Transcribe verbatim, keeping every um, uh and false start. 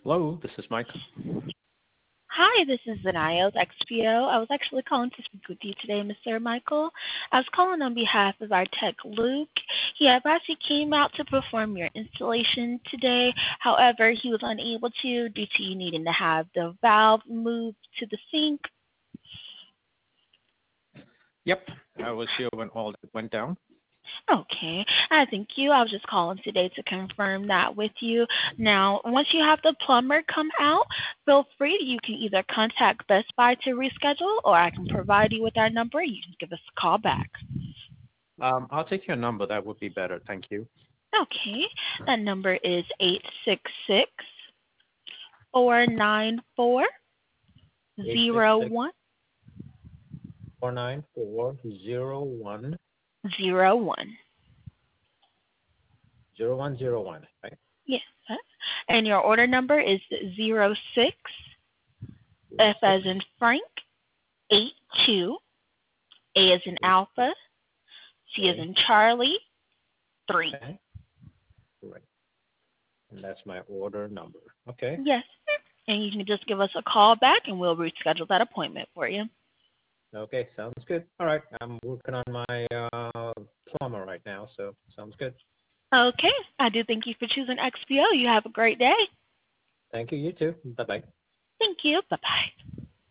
Hello, this is Mike. Hi, this is Zanaya with X P O. I was actually calling to speak with you today, Mister Michael. I was calling on behalf of our tech, Luke. He had actually came out to perform your installation today. However, he was unable to due to you needing to have the valve moved to the sink. Yep, I was here when all that went down. Okay, I thank you. I was just calling today to confirm that with you. Now, once you have the plumber come out, feel free. You can either contact Best Buy to reschedule, or I can provide you with our number. You can give us a call back. Um, I'll take your number. That would be better. Thank you. Okay, that number is eight six six, four nine four, Eight six zero six one four nine four zero one zero one. zero one zero one. Right. Yes, sir. And your order number is zero six, Zero F six. as in Frank, eight two, A as in Alpha, C as Okay. in Charlie, three. Okay. Right. And that's my order number. Okay. Yes, sir. And you can just give us a call back and we'll reschedule that appointment for you. Okay. Sounds good. All right. I'm working on my uh, plumber right now, so sounds good. Okay, I do thank you for choosing X P O. You have a great day. Thank you. You too. Bye bye. Thank you. Bye-bye.